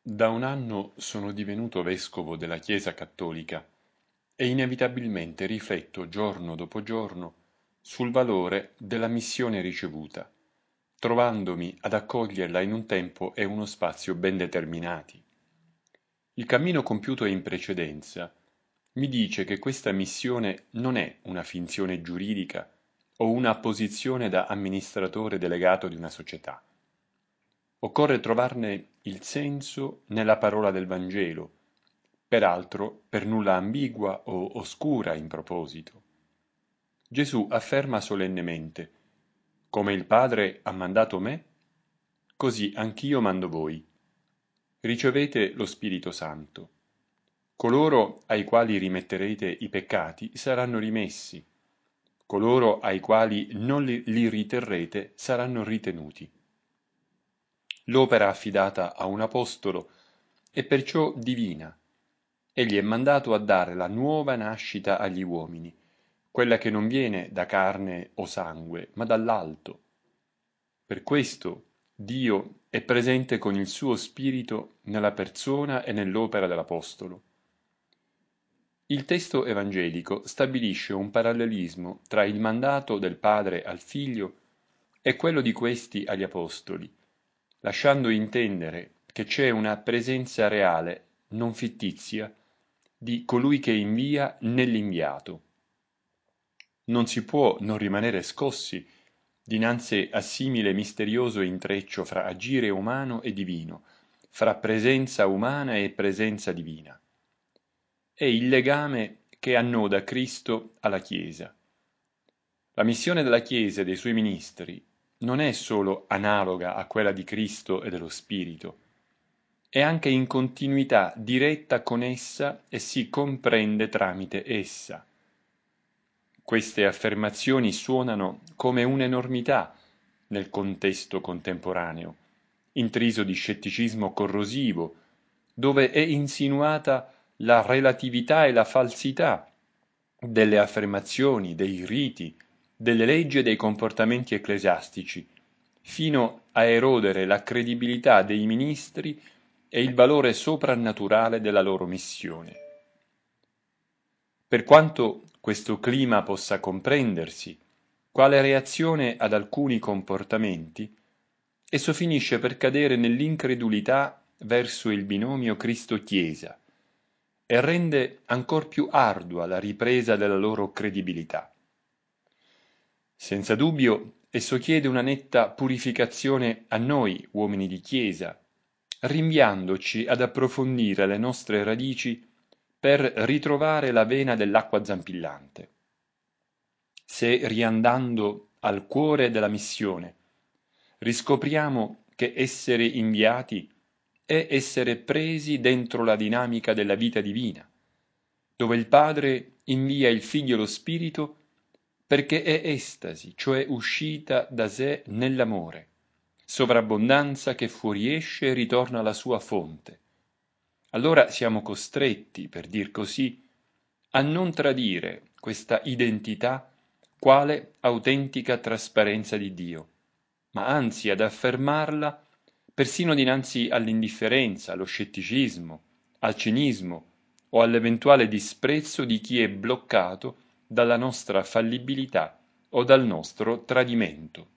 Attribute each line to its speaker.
Speaker 1: Da un anno sono divenuto vescovo della Chiesa cattolica e inevitabilmente rifletto giorno dopo giorno sul valore della missione ricevuta, trovandomi ad accoglierla in un tempo e uno spazio ben determinati. Il cammino compiuto in precedenza mi dice che questa missione non è una finzione giuridica o una posizione da amministratore delegato di una società. Occorre trovarne il senso nella parola del Vangelo, peraltro per nulla ambigua o oscura in proposito. Gesù afferma solennemente: come il Padre ha mandato me, così anch'io mando voi. Ricevete lo Spirito Santo. Coloro ai quali rimetterete i peccati saranno rimessi, coloro ai quali non li riterrete saranno ritenuti. L'opera affidata a un apostolo è perciò divina. Egli è mandato a dare la nuova nascita agli uomini, quella che non viene da carne o sangue, ma dall'alto. Per questo Dio è presente con il suo spirito nella persona e nell'opera dell'apostolo. Il testo evangelico stabilisce un parallelismo tra il mandato del Padre al Figlio e quello di questi agli apostoli, lasciando intendere che c'è una presenza reale, non fittizia, di colui che invia nell'inviato. Non si può non rimanere scossi dinanzi a simile misterioso intreccio fra agire umano e divino, fra presenza umana e presenza divina. È il legame che annoda Cristo alla Chiesa. La missione della Chiesa e dei suoi ministri non è solo analoga a quella di Cristo e dello Spirito, è anche in continuità diretta con essa e si comprende tramite essa. Queste affermazioni suonano come un'enormità nel contesto contemporaneo, intriso di scetticismo corrosivo, dove è insinuata la relatività e la falsità delle affermazioni, dei riti, delle leggi e dei comportamenti ecclesiastici, fino a erodere la credibilità dei ministri e il valore soprannaturale della loro missione. Per quanto questo clima possa comprendersi, quale reazione ad alcuni comportamenti, esso finisce per cadere nell'incredulità verso il binomio Cristo-Chiesa e rende ancor più ardua la ripresa della loro credibilità. Senza dubbio, esso chiede una netta purificazione a noi, uomini di Chiesa, rinviandoci ad approfondire le nostre radici per ritrovare la vena dell'acqua zampillante. Se riandando al cuore della missione riscopriamo che essere inviati è essere presi dentro la dinamica della vita divina, dove il Padre invia il Figlio e lo Spirito perché è estasi, cioè uscita da sé nell'amore, sovrabbondanza che fuoriesce e ritorna alla sua fonte. Allora siamo costretti, per dir così, a non tradire questa identità quale autentica trasparenza di Dio, ma anzi ad affermarla persino dinanzi all'indifferenza, allo scetticismo, al cinismo o all'eventuale disprezzo di chi è bloccato dalla nostra fallibilità o dal nostro tradimento.